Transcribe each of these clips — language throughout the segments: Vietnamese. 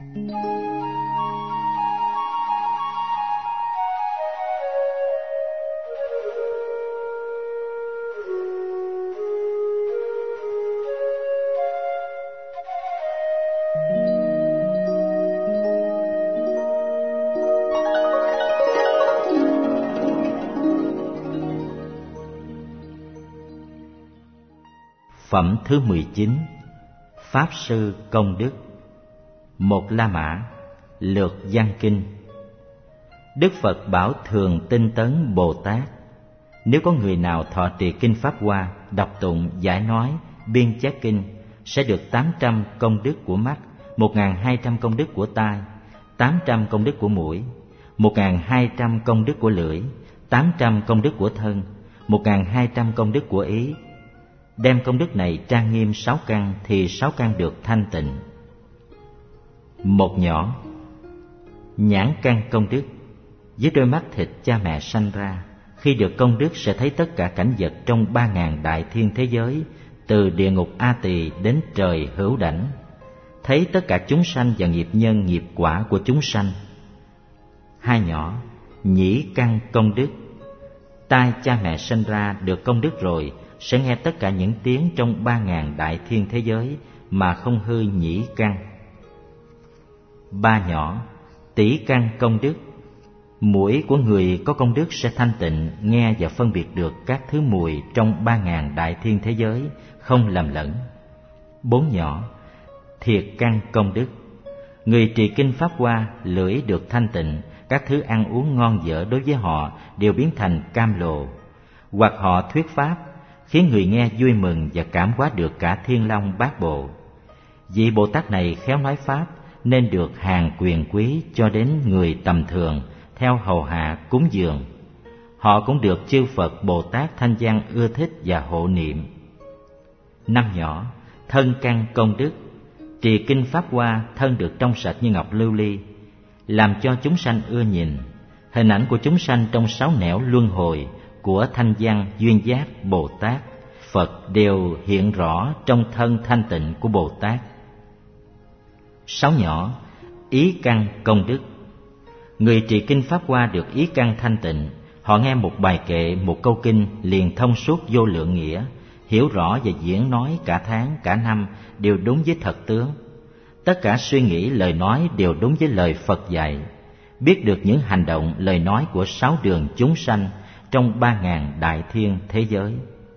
Phẩm thứ 19. Pháp Sư Công Đức. Một La Mã. Lược Văn Kinh. Đức Phật bảo Thường Tinh Tấn Bồ Tát: nếu có người nào thọ trì kinh Pháp Hoa, đọc tụng, giải nói, biên chép kinh, sẽ được 800 công đức của mắt, 1.200 công đức của tai, 800 công đức của mũi, 1.200 công đức của lưỡi, 800 công đức của thân, 1.200 công đức của ý. Đem công đức này trang nghiêm 6 căn thì 6 căn được thanh tịnh. Một nhỏ. Nhãn căn công đức. Với đôi mắt thịt cha mẹ sanh ra, khi được công đức sẽ thấy tất cả cảnh vật trong 3.000 đại thiên thế giới, từ địa ngục A Tỳ đến trời Hữu Đảnh, thấy tất cả chúng sanh và nghiệp nhân nghiệp quả của chúng sanh. Hai nhỏ. Nhĩ căn công đức. Tai cha mẹ sanh ra được công đức rồi sẽ nghe tất cả những tiếng trong 3.000 đại thiên thế giới mà không hư nhĩ căn. Ba nhỏ. Tỷ căn công đức. Mũi của người có công đức sẽ thanh tịnh, nghe và phân biệt được các thứ mùi trong 3.000 đại thiên thế giới, không lầm lẫn. Bốn nhỏ. Thiệt căn công đức. Người trì kinh Pháp Hoa, lưỡi được thanh tịnh, các thứ ăn uống ngon dở đối với họ đều biến thành cam lồ. Hoặc họ thuyết Pháp, khiến người nghe vui mừng và cảm hóa được cả Thiên Long Bát Bộ. Vị Bồ Tát này khéo nói Pháp, nên được hàng quyền quý cho đến người tầm thường, theo hầu hạ cúng dường. Họ cũng được chư Phật Bồ Tát Thanh Văn ưa thích và hộ niệm. Năm nhỏ. Thân căn công đức. Trì kinh Pháp Hoa, thân được trong sạch như ngọc lưu ly, làm cho chúng sanh ưa nhìn. Hình ảnh của chúng sanh trong 6 nẻo luân hồi của Thanh Văn, Duyên Giác, Bồ Tát, Phật đều hiện rõ trong thân thanh tịnh của Bồ Tát. Sáu nhỏ. Ý căn công đức. Người trì kinh Pháp Hoa được ý căn thanh tịnh, họ nghe một bài kệ, một câu kinh liền thông suốt vô lượng nghĩa, hiểu rõ và diễn nói cả tháng, cả năm đều đúng với thật tướng. Tất cả suy nghĩ, lời nói đều đúng với lời Phật dạy, biết được những hành động, lời nói của 6 đường chúng sanh trong 3.000 đại thiên thế giới.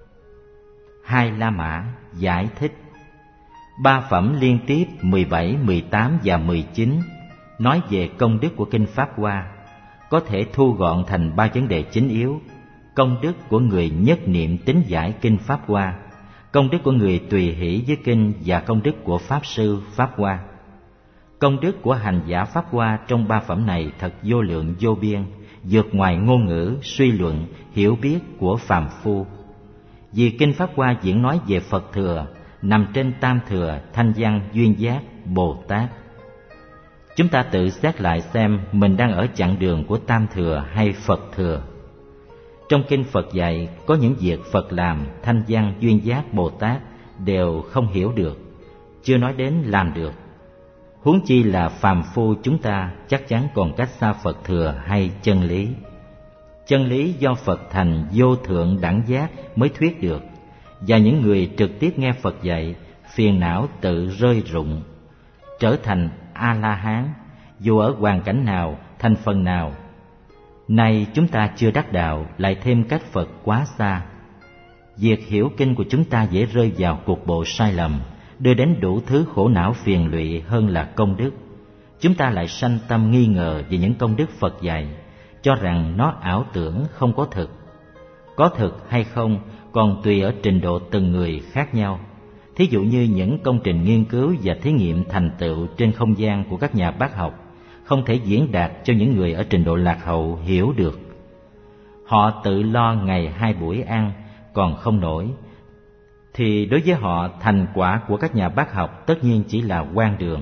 Hai La Mã giải thích. Ba phẩm liên tiếp 17, 18 và 19 nói về công đức của kinh Pháp Hoa, có thể thu gọn thành 3 vấn đề chính yếu: công đức của người nhất niệm tín giải kinh Pháp Hoa, công đức của người tùy hỷ với kinh và công đức của Pháp Sư Pháp Hoa. Công đức của hành giả Pháp Hoa trong 3 phẩm này thật vô lượng vô biên, vượt ngoài ngôn ngữ, suy luận, hiểu biết của phàm phu. Vì kinh Pháp Hoa diễn nói về Phật Thừa, nằm trên Tam Thừa, Thanh Văn, Duyên Giác, Bồ Tát. Chúng ta tự xét lại xem mình đang ở chặng đường của Tam Thừa hay Phật Thừa. Trong kinh Phật dạy có những việc Phật làm, Thanh Văn, Duyên Giác, Bồ Tát đều không hiểu được, chưa nói đến làm được. Huống chi là phàm phu chúng ta chắc chắn còn cách xa Phật Thừa hay chân lý. Chân lý do Phật thành vô thượng đẳng giác mới thuyết được, và những người trực tiếp nghe Phật dạy, phiền não tự rơi rụng, trở thành A-la-hán, dù ở hoàn cảnh nào, thành phần nào. Nay chúng ta chưa đắc đạo, lại thêm cách Phật quá xa. Việc hiểu kinh của chúng ta dễ rơi vào cục bộ sai lầm, đưa đến đủ thứ khổ não phiền lụy hơn là công đức. Chúng ta lại sanh tâm nghi ngờ về những công đức Phật dạy, cho rằng nó ảo tưởng không có thực. Có thực hay không còn tùy ở trình độ từng người khác nhau. Thí dụ như những công trình nghiên cứu và thí nghiệm thành tựu trên không gian của các nhà bác học không thể diễn đạt cho những người ở trình độ lạc hậu hiểu được. Họ tự lo ngày 2 buổi ăn còn không nổi, thì đối với họ thành quả của các nhà bác học tất nhiên chỉ là hoang đường.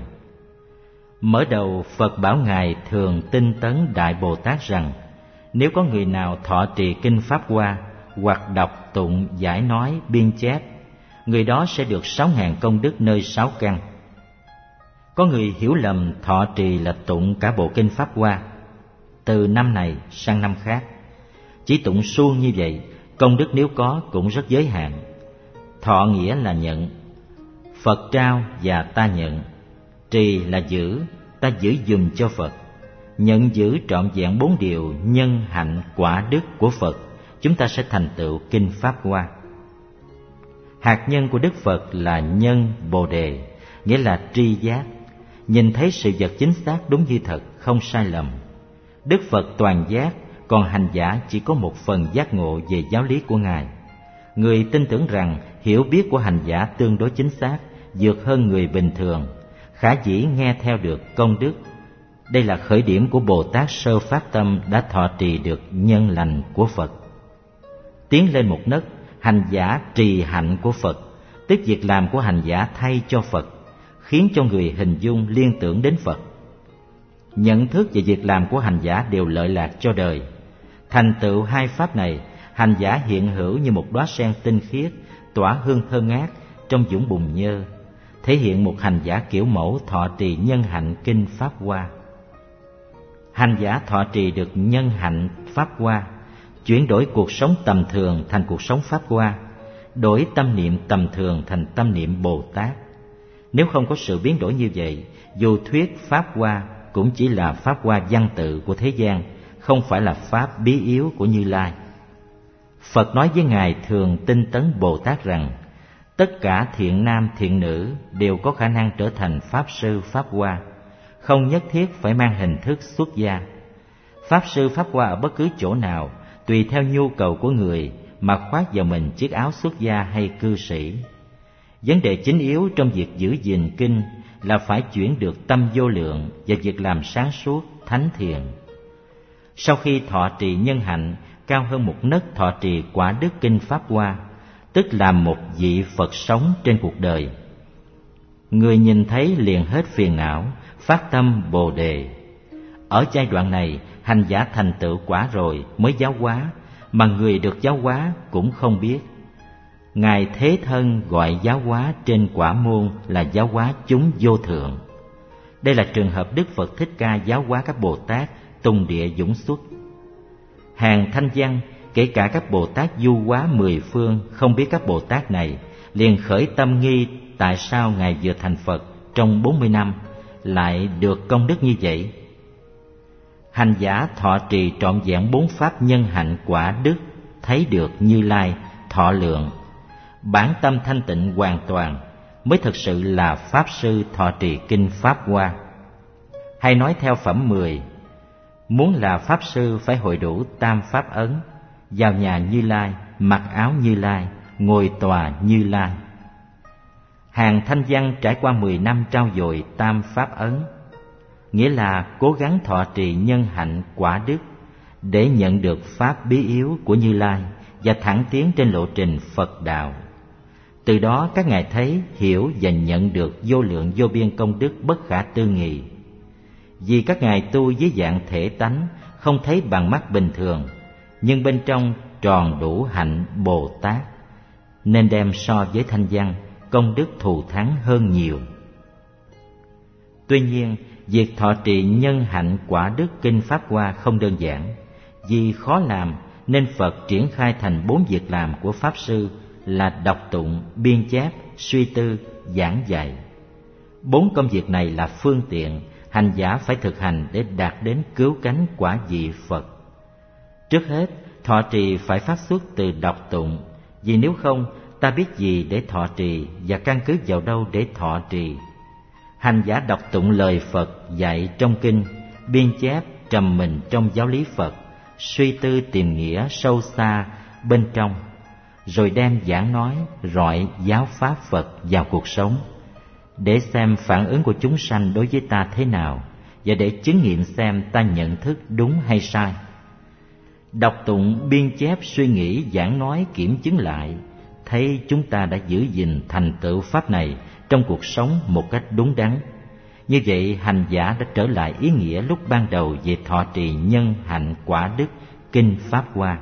Mở đầu Phật bảo Ngài Thường Tinh Tấn Đại Bồ Tát rằng, nếu có người nào thọ trì kinh Pháp Hoa hoặc đọc tụng, giải nói, biên chép, người đó sẽ được 6.000 công đức nơi 6 căn. Có người hiểu lầm thọ trì là tụng cả bộ kinh Pháp Hoa, từ năm này sang năm khác. Chỉ tụng suông như vậy, công đức nếu có cũng rất giới hạn. Thọ nghĩa là nhận, Phật trao và ta nhận. Trì là giữ, ta giữ dùm cho Phật. Nhận giữ trọn vẹn 4 điều nhân hạnh quả đức của Phật, chúng ta sẽ thành tựu kinh Pháp Hoa. Hạt nhân của Đức Phật là nhân Bồ Đề, nghĩa là tri giác, nhìn thấy sự vật chính xác đúng như thật, không sai lầm. Đức Phật toàn giác, còn hành giả chỉ có một phần giác ngộ về giáo lý của Ngài. Người tin tưởng rằng hiểu biết của hành giả tương đối chính xác, vượt hơn người bình thường, khả dĩ nghe theo được công đức. Đây là khởi điểm của Bồ Tát sơ phát tâm đã thọ trì được nhân lành của Phật. Tiến lên một nấc, hành giả trì hạnh của Phật, tức việc làm của hành giả thay cho Phật, khiến cho người hình dung liên tưởng đến Phật. Nhận thức về việc làm của hành giả đều lợi lạc cho đời. Thành tựu hai pháp này, hành giả hiện hữu như một đóa sen tinh khiết, tỏa hương thơm ngát trong vũng bùn nhơ, thể hiện một hành giả kiểu mẫu thọ trì nhân hạnh kinh Pháp Hoa. Hành giả thọ trì được nhân hạnh Pháp Hoa, chuyển đổi cuộc sống tầm thường thành cuộc sống Pháp Hoa, đổi tâm niệm tầm thường thành tâm niệm Bồ Tát. Nếu không có sự biến đổi như vậy, dù thuyết Pháp Hoa cũng chỉ là Pháp Hoa văn tự của thế gian, không phải là Pháp bí yếu của Như Lai. Phật nói với Ngài Thường Tinh Tấn Bồ Tát rằng, tất cả thiện nam thiện nữ đều có khả năng trở thành Pháp Sư Pháp Hoa, không nhất thiết phải mang hình thức xuất gia. Pháp Sư Pháp Hoa ở bất cứ chỗ nào, tùy theo nhu cầu của người mà khoác vào mình chiếc áo xuất gia hay cư sĩ. Vấn đề chính yếu trong việc giữ gìn kinh là phải chuyển được tâm vô lượng và việc làm sáng suốt, thánh thiện. Sau khi thọ trì nhân hạnh, cao hơn một nấc thọ trì quả đức kinh Pháp Hoa, tức là một vị Phật sống trên cuộc đời. Người nhìn thấy liền hết phiền não, phát tâm Bồ Đề. Ở giai đoạn này, hành giả thành tựu quả rồi mới giáo hóa, mà người được giáo hóa cũng không biết. Ngài Thế Thân gọi giáo hóa trên quả môn là giáo hóa chúng vô thượng. Đây là trường hợp Đức Phật Thích Ca giáo hóa các Bồ Tát tung địa dũng xuất. Hàng thanh văn, kể cả các Bồ Tát du hóa 10 phương không biết các Bồ Tát này, liền khởi tâm nghi tại sao Ngài vừa thành Phật trong 40 năm lại được công đức như vậy. Hành giả thọ trì trọn vẹn 4 pháp nhân hạnh quả đức, thấy được Như Lai, thọ lượng, bản tâm thanh tịnh hoàn toàn, mới thực sự là Pháp Sư thọ trì kinh Pháp Hoa. Hay nói theo phẩm 10, muốn là Pháp Sư phải hội đủ tam pháp ấn, vào nhà Như Lai, mặc áo Như Lai, ngồi tòa Như Lai. Hàng thanh văn trải qua 10 năm trao dồi tam pháp ấn, nghĩa là cố gắng thọ trì nhân hạnh quả đức để nhận được pháp bí yếu của Như Lai và thẳng tiến trên lộ trình Phật đạo. Từ đó các ngài thấy, hiểu và nhận được vô lượng vô biên công đức bất khả tư nghị. Vì các ngài tu với dạng thể tánh, không thấy bằng mắt bình thường, nhưng bên trong tròn đủ hạnh Bồ Tát, nên đem so với thanh văn, công đức thù thắng hơn nhiều. Tuy nhiên, việc thọ trì nhân hạnh quả đức kinh Pháp Hoa không đơn giản. Vì khó làm nên Phật triển khai thành 4 việc làm của Pháp Sư là đọc tụng, biên chép, suy tư, giảng dạy. 4 công việc này là phương tiện hành giả phải thực hành để đạt đến cứu cánh quả vị Phật. Trước hết, thọ trì phải phát xuất từ đọc tụng, vì nếu không, ta biết gì để thọ trì và căn cứ vào đâu để thọ trì. Hành giả đọc tụng lời Phật dạy trong kinh, biên chép trầm mình trong giáo lý Phật, suy tư tìm nghĩa sâu xa bên trong, rồi đem giảng nói rọi giáo pháp Phật vào cuộc sống, để xem phản ứng của chúng sanh đối với ta thế nào, và để chứng nghiệm xem ta nhận thức đúng hay sai. Đọc tụng, biên chép, suy nghĩ, giảng nói, kiểm chứng lại, thấy chúng ta đã giữ gìn thành tựu pháp này trong cuộc sống một cách đúng đắn. Như vậy, hành giả đã trở lại ý nghĩa lúc ban đầu về thọ trì nhân hạnh quả đức kinh Pháp Hoa.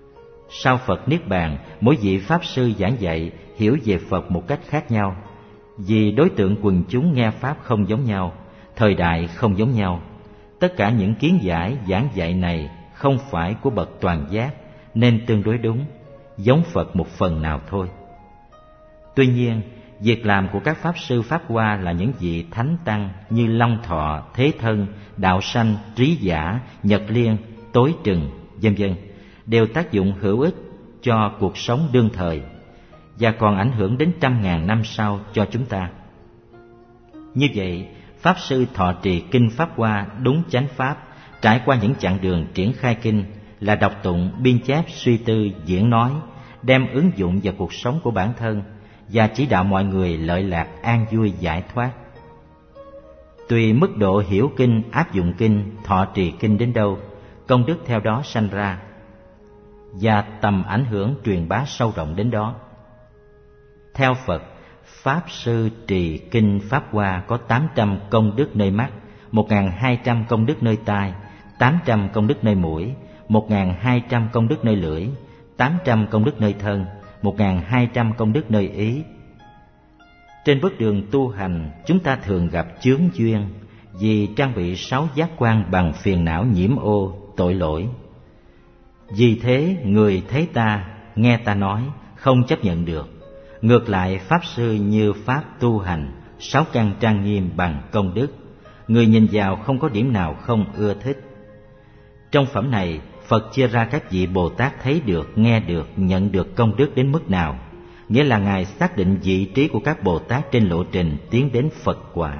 Sau Phật Niết Bàn, mỗi vị Pháp Sư giảng dạy hiểu về Phật một cách khác nhau. Vì đối tượng quần chúng nghe Pháp không giống nhau, thời đại không giống nhau, tất cả những kiến giải giảng dạy này không phải của bậc toàn giác nên tương đối đúng, giống Phật một phần nào thôi. Tuy nhiên, việc làm của các Pháp Sư Pháp Hoa là những vị Thánh Tăng như Long Thọ, Thế Thân, Đạo Sanh, Trí Giả, Nhật Liên, Tối Trừng, vân vân, đều tác dụng hữu ích cho cuộc sống đương thời và còn ảnh hưởng đến trăm ngàn năm sau cho chúng ta. Như vậy, Pháp Sư thọ trì Kinh Pháp Hoa đúng chánh Pháp, trải qua những chặng đường triển khai Kinh là đọc tụng, biên chép, suy tư, diễn nói, đem ứng dụng vào cuộc sống của bản thân và chỉ đạo mọi người lợi lạc, an vui, giải thoát. Tùy mức độ hiểu Kinh, áp dụng Kinh, thọ trì Kinh đến đâu, công đức theo đó sanh ra và tầm ảnh hưởng truyền bá sâu rộng đến đó. Theo Phật, Pháp Sư trì Kinh Pháp Hoa có 800 công đức nơi mắt, 1.200 công đức nơi tai, 800 công đức nơi mũi, 1.200 công đức nơi lưỡi, 800 công đức nơi thân, 1.200 công đức nơi ý. Trên bước đường tu hành, chúng ta thường gặp chướng duyên vì trang bị 6 giác quan bằng phiền não nhiễm ô, tội lỗi. Vì thế, người thấy ta, nghe ta nói, không chấp nhận được. Ngược lại, Pháp Sư như Pháp tu hành, 6 căn trang nghiêm bằng công đức, người nhìn vào không có điểm nào không ưa thích. Trong phẩm này, Phật chia ra các vị Bồ Tát thấy được, nghe được, nhận được công đức đến mức nào, nghĩa là Ngài xác định vị trí của các Bồ Tát trên lộ trình tiến đến Phật quả.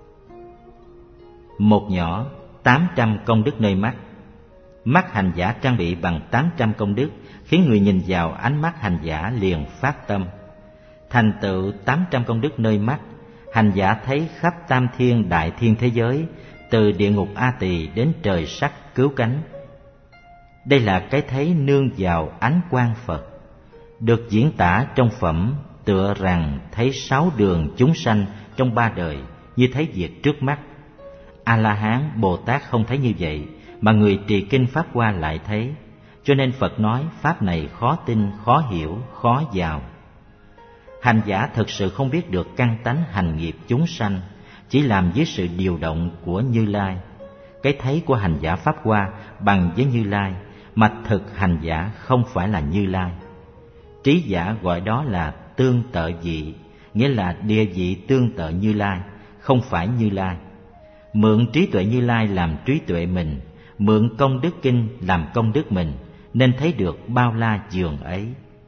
Một nhỏ, 800 công đức nơi mắt. Mắt hành giả trang bị bằng 800 công đức, khiến người nhìn vào ánh mắt hành giả liền phát tâm. Thành tựu 800 công đức nơi mắt, hành giả thấy khắp tam thiên đại thiên thế giới, từ địa ngục A Tỳ đến trời sắc cứu cánh. Đây là cái thấy nương vào ánh quang Phật, được diễn tả trong phẩm tựa rằng thấy 6 đường chúng sanh trong 3 đời như thấy việc trước mắt. A-la-hán, Bồ Tát không thấy như vậy, mà người trì Kinh Pháp Hoa lại thấy. Cho nên Phật nói Pháp này khó tin, khó hiểu, khó vào. Hành giả thực sự không biết được căn tánh hành nghiệp chúng sanh, chỉ làm dưới sự điều động của Như Lai. Cái thấy của hành giả Pháp Hoa bằng với Như Lai, mà thực hành giả không phải là Như Lai. Trí giả gọi đó là tương tự vị, nghĩa là địa vị tương tự Như Lai, không phải Như Lai. Mượn trí tuệ Như Lai làm trí tuệ mình, mượn công đức Kinh làm công đức mình, nên thấy được bao la dường ấy.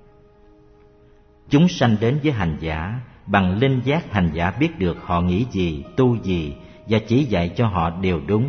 Chúng sanh đến với hành giả, bằng linh giác hành giả biết được họ nghĩ gì, tu gì, và chỉ dạy cho họ đều đúng.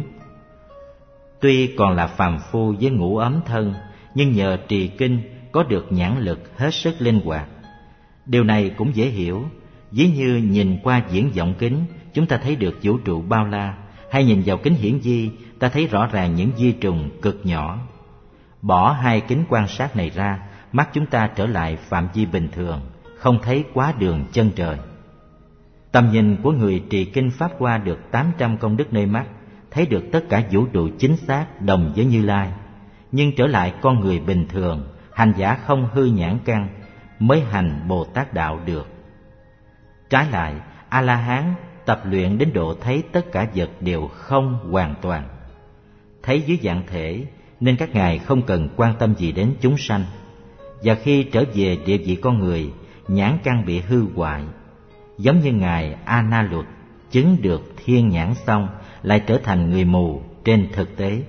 Tuy còn là phàm phu với ngũ ấm thân, nhưng nhờ trì kinh có được nhãn lực hết sức linh hoạt. Điều này cũng dễ hiểu, ví như nhìn qua diễn vọng kính, chúng ta thấy được vũ trụ bao la, hay nhìn vào kính hiển vi, ta thấy rõ ràng những vi trùng cực nhỏ. Bỏ hai kính quan sát này ra, mắt chúng ta trở lại phạm vi bình thường, không thấy quá đường chân trời. Tầm nhìn của người trì kinh Pháp Hoa được 800 công đức nơi mắt, thấy được tất cả vũ trụ chính xác đồng với Như Lai. Nhưng trở lại con người bình thường, hành giả không hư nhãn căn, mới hành Bồ Tát đạo được. Trái lại, A-la-hán tập luyện đến độ thấy tất cả vật đều không hoàn toàn. Thấy dưới dạng thể, nên các ngài không cần quan tâm gì đến chúng sanh. Và khi trở về địa vị con người, nhãn căn bị hư hoại. Giống như ngài A-na Luật chứng được thiên nhãn xong, lại trở thành người mù trên thực tế.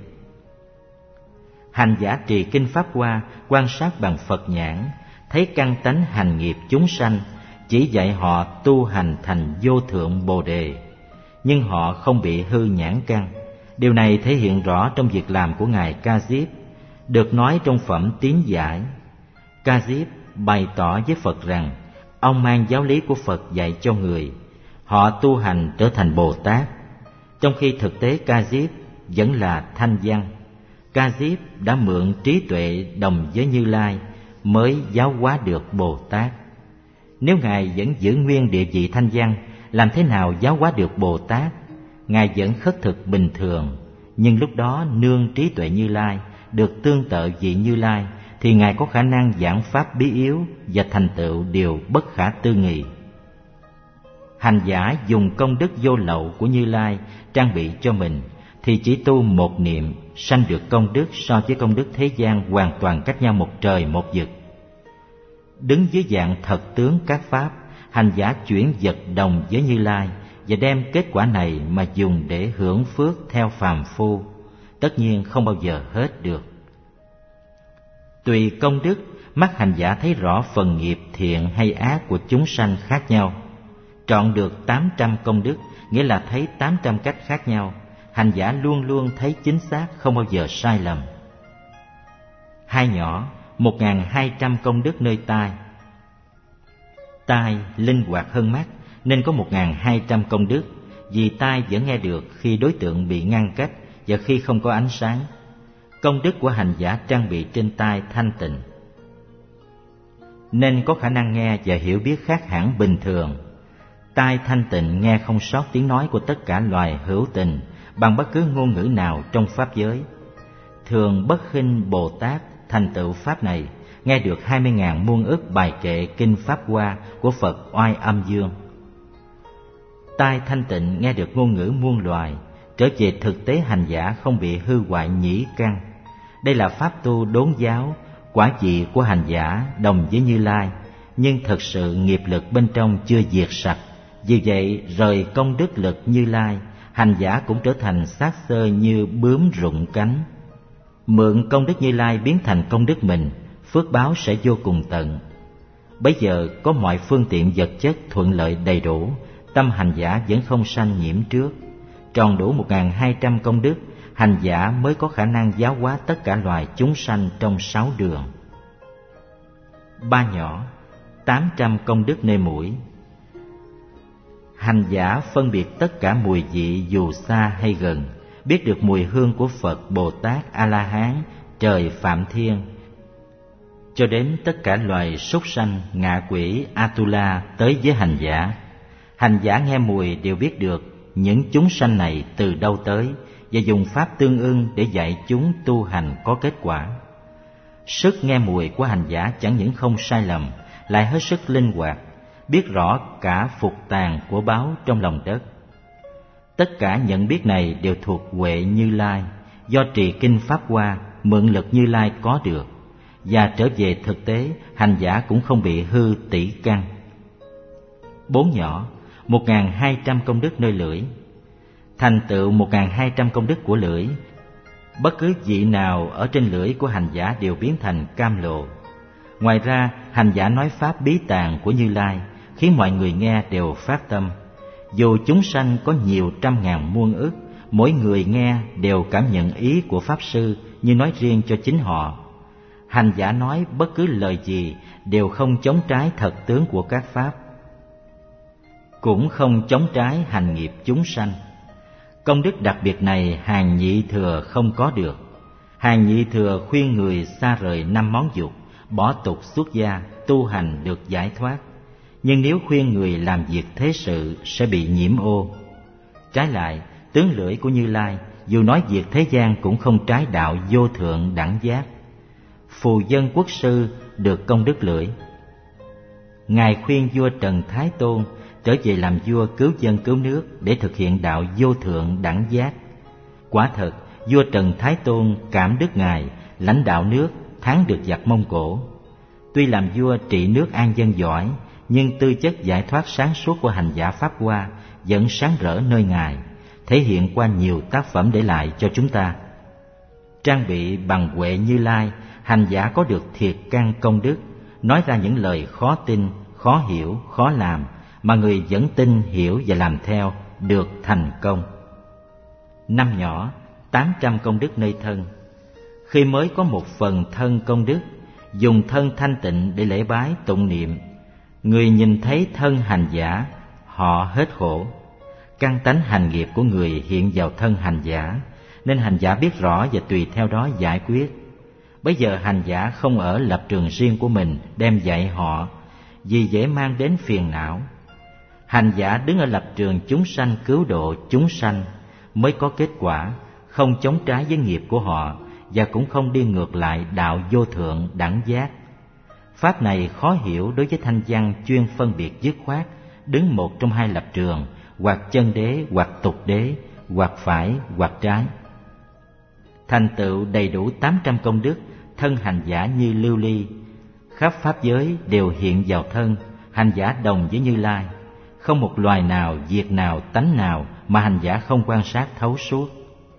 Hành giả trì kinh Pháp Hoa quan sát bằng Phật nhãn, thấy căn tánh hành nghiệp chúng sanh, chỉ dạy họ tu hành thành vô thượng Bồ Đề, nhưng họ không bị hư nhãn căn. Điều này thể hiện rõ trong việc làm của ngài Ca Diếp, được nói trong phẩm Tín Giải. Ca Diếp bày tỏ với Phật rằng ông mang giáo lý của Phật dạy cho người, họ tu hành trở thành Bồ Tát, trong khi thực tế Ca Diếp vẫn là thanh văn. Ca Diếp đã mượn trí tuệ đồng với Như Lai mới giáo hóa được Bồ Tát. Nếu ngài vẫn giữ nguyên địa vị thanh văn, làm thế nào giáo hóa được Bồ Tát? Ngài vẫn khất thực bình thường, nhưng lúc đó nương trí tuệ Như Lai, được tương tự vị Như Lai, thì ngài có khả năng giảng pháp bí yếu và thành tựu điều bất khả tư nghị. Hành giả dùng công đức vô lậu của Như Lai trang bị cho mình, thì chỉ tu một niệm sanh được công đức so với công đức thế gian hoàn toàn cách nhau một trời một vực. Đứng dưới dạng thật tướng các pháp, hành giả chuyển vật đồng với Như Lai và đem kết quả này mà dùng để hưởng phước theo phàm phu, tất nhiên không bao giờ hết được. Tùy công đức, mắt hành giả thấy rõ phần nghiệp thiện hay ác của chúng sanh khác nhau. Trọn được 800 công đức, nghĩa là thấy 800 cách khác nhau. Hành giả luôn luôn thấy chính xác, không bao giờ sai lầm. Hai nhỏ, 1.200 công đức nơi tai. Tai linh hoạt hơn mắt, nên có 1.200 công đức, vì tai vẫn nghe được khi đối tượng bị ngăn cách và khi không có ánh sáng. Công đức của hành giả trang bị trên tai thanh tịnh, nên có khả năng nghe và hiểu biết khác hẳn bình thường. Tai thanh tịnh nghe không sót tiếng nói của tất cả loài hữu tình bằng bất cứ ngôn ngữ nào trong pháp giới. Thường Bất Khinh Bồ Tát thành tựu pháp này, nghe được 20.000 muôn ức bài kệ kinh Pháp Hoa của Phật Oai Âm Dương. Tai thanh tịnh nghe được ngôn ngữ muôn loài, trở về thực tế hành giả không bị hư hoại nhĩ căn. Đây là pháp tu đốn giáo, quả vị của hành giả đồng với Như Lai, nhưng thật sự nghiệp lực bên trong chưa diệt sạch. Vì vậy rời công đức lực Như Lai, hành giả cũng trở thành xác xơ như bướm rụng cánh. Mượn công đức Như Lai biến thành công đức mình, phước báo sẽ vô cùng tận. Bấy giờ có mọi phương tiện vật chất thuận lợi đầy đủ, tâm hành giả vẫn không sanh nhiễm trước. Tròn đủ 1.200 công đức, hành giả mới có khả năng giáo hóa tất cả loài chúng sanh trong 6 đường. Ba nhỏ, 800 công đức nơi mũi. Hành giả phân biệt tất cả mùi vị dù xa hay gần, biết được mùi hương của Phật, Bồ Tát, A-la-hán, trời, Phạm Thiên, cho đến tất cả loài súc sanh, ngạ quỷ, Atula tới với hành giả. Hành giả nghe mùi đều biết được những chúng sanh này từ đâu tới, và dùng pháp tương ưng để dạy chúng tu hành có kết quả. Sức nghe mùi của hành giả chẳng những không sai lầm, lại hết sức linh hoạt, biết rõ cả phục tàn của báu trong lòng đất. Tất cả nhận biết này đều thuộc huệ Như Lai, do trì kinh Pháp Hoa, mượn lực Như Lai có được, và trở về thực tế, hành giả cũng không bị hư tỷ căn. Bốn nhỏ, 1.200 công đức nơi lưỡi. Thành tựu 1.200 công đức của lưỡi, bất cứ vị nào ở trên lưỡi của hành giả đều biến thành cam lộ. Ngoài ra, hành giả nói pháp bí tàng của Như Lai, khiến mọi người nghe đều phát tâm. Dù chúng sanh có nhiều trăm ngàn muôn ức, mỗi người nghe đều cảm nhận ý của Pháp Sư như nói riêng cho chính họ. Hành giả nói bất cứ lời gì đều không chống trái thật tướng của các Pháp, cũng không chống trái hành nghiệp chúng sanh. Công đức đặc biệt này hàng nhị thừa không có được. Hàng nhị thừa khuyên người xa rời 5 món dục, bỏ tục xuất gia, tu hành được giải thoát. Nhưng nếu khuyên người làm việc thế sự sẽ bị nhiễm ô. Trái lại, tướng lưỡi của Như Lai dù nói việc thế gian cũng không trái đạo vô thượng đẳng giác. Phù Dân Quốc Sư được công đức lưỡi. Ngài khuyên vua Trần Thái Tôn trở về làm vua cứu dân cứu nước để thực hiện đạo vô thượng đẳng giác. Quả thật, vua Trần Thái Tôn cảm đức Ngài, lãnh đạo nước, thắng được giặc Mông Cổ. Tuy làm vua trị nước an dân giỏi, nhưng tư chất giải thoát sáng suốt của hành giả Pháp Hoa vẫn sáng rỡ nơi Ngài, thể hiện qua nhiều tác phẩm để lại cho chúng ta. Trang bị bằng huệ Như Lai, hành giả có được thiệt căn công đức, nói ra những lời khó tin, khó hiểu, khó làm, mà người vẫn tin, hiểu và làm theo, được thành công. Năm nhỏ, 800 công đức nơi thân. Khi mới có một phần thân công đức, dùng thân thanh tịnh để lễ bái tụng niệm, người nhìn thấy thân hành giả, họ hết khổ. Căn tánh hành nghiệp của người hiện vào thân hành giả, nên hành giả biết rõ và tùy theo đó giải quyết. Bây giờ hành giả không ở lập trường riêng của mình đem dạy họ, vì dễ mang đến phiền não. Hành giả đứng ở lập trường chúng sanh cứu độ chúng sanh mới có kết quả, không chống trái với nghiệp của họ và cũng không đi ngược lại đạo vô thượng đẳng giác. Pháp này khó hiểu đối với thanh văn chuyên phân biệt dứt khoát, đứng một trong hai lập trường, hoặc chân đế hoặc tục đế, hoặc phải hoặc trái. Thành tựu đầy đủ 800 công đức, thân hành giả như lưu ly, khắp pháp giới đều hiện vào thân, hành giả đồng với Như Lai. Không một loài nào, việc nào, tánh nào mà hành giả không quan sát thấu suốt.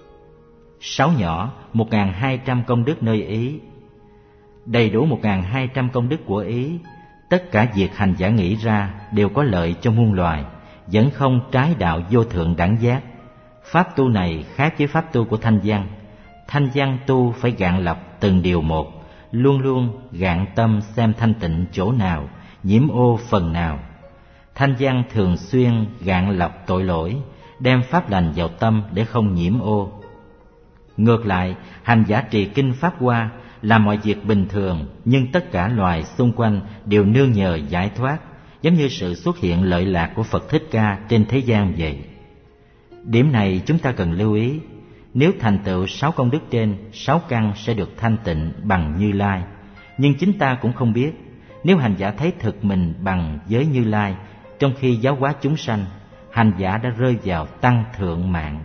6 nhỏ, 1.200 công đức nơi Ý. Đầy đủ 1.200 công đức của Ý, tất cả việc hành giả nghĩ ra đều có lợi cho muôn loài, vẫn không trái đạo vô thượng đẳng giác. Pháp tu này khác với pháp tu của Thanh Văn. Thanh Văn tu phải gạn lọc từng điều một, luôn luôn gạn tâm xem thanh tịnh chỗ nào, nhiễm ô phần nào. Thanh Văn thường xuyên gạn lọc tội lỗi, đem pháp lành vào tâm để không nhiễm ô. Ngược lại, hành giả trì kinh Pháp Hoa làm mọi việc bình thường, nhưng tất cả loài xung quanh đều nương nhờ giải thoát, giống như sự xuất hiện lợi lạc của Phật Thích Ca trên thế gian vậy. Điểm này chúng ta cần lưu ý. Nếu thành tựu 6 công đức trên, 6 căn sẽ được thanh tịnh bằng Như Lai. Nhưng chính ta cũng không biết. Nếu hành giả thấy thực mình bằng với Như Lai, trong khi giáo hóa chúng sanh, hành giả đã rơi vào tăng thượng mạng.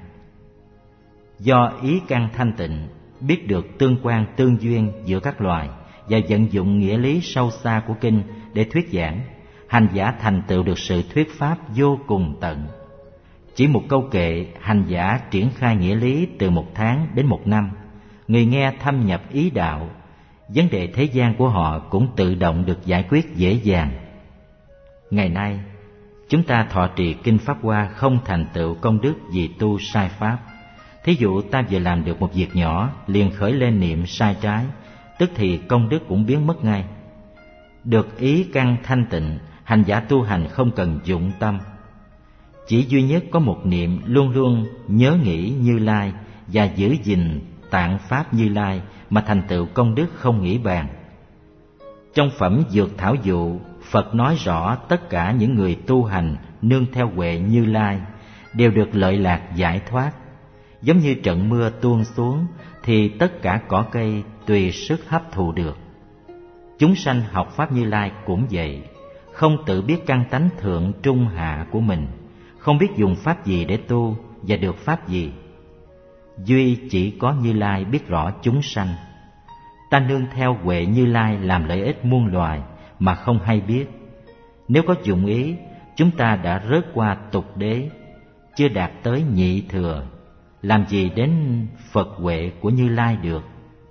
Do ý căn thanh tịnh, biết được tương quan tương duyên giữa các loài và vận dụng nghĩa lý sâu xa của kinh để thuyết giảng, hành giả thành tựu được sự thuyết pháp vô cùng tận. Chỉ một câu kệ, hành giả triển khai nghĩa lý từ 1 tháng đến 1 năm. Người nghe thâm nhập ý đạo, vấn đề thế gian của họ cũng tự động được giải quyết dễ dàng. Ngày nay, chúng ta thọ trì kinh Pháp Hoa không thành tựu công đức vì tu sai pháp. Thí dụ ta vừa làm được một việc nhỏ, liền khởi lên niệm sai trái, tức thì công đức cũng biến mất ngay. Được ý căn thanh tịnh, hành giả tu hành không cần dụng tâm. Chỉ duy nhất có một niệm luôn luôn nhớ nghĩ Như Lai và giữ gìn tạng pháp Như Lai mà thành tựu công đức không nghĩ bàn. Trong phẩm Dược Thảo Dụ, Phật nói rõ tất cả những người tu hành nương theo huệ Như Lai đều được lợi lạc giải thoát. Giống như trận mưa tuôn xuống thì tất cả cỏ cây tùy sức hấp thụ được. Chúng sanh học pháp Như Lai cũng vậy, không tự biết căn tánh thượng trung hạ của mình, không biết dùng pháp gì để tu và được pháp gì. Duy chỉ có Như Lai biết rõ chúng sanh. Ta nương theo huệ Như Lai làm lợi ích muôn loài mà không hay biết. Nếu có dụng ý, chúng ta đã rớt qua tục đế, chưa đạt tới nhị thừa, làm gì đến Phật huệ của Như Lai được.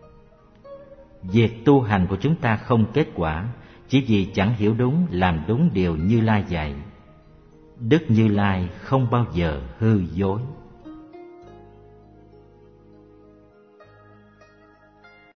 Việc tu hành của chúng ta không kết quả chỉ vì chẳng hiểu đúng, làm đúng điều Như Lai dạy. Đức Như Lai không bao giờ hư dối.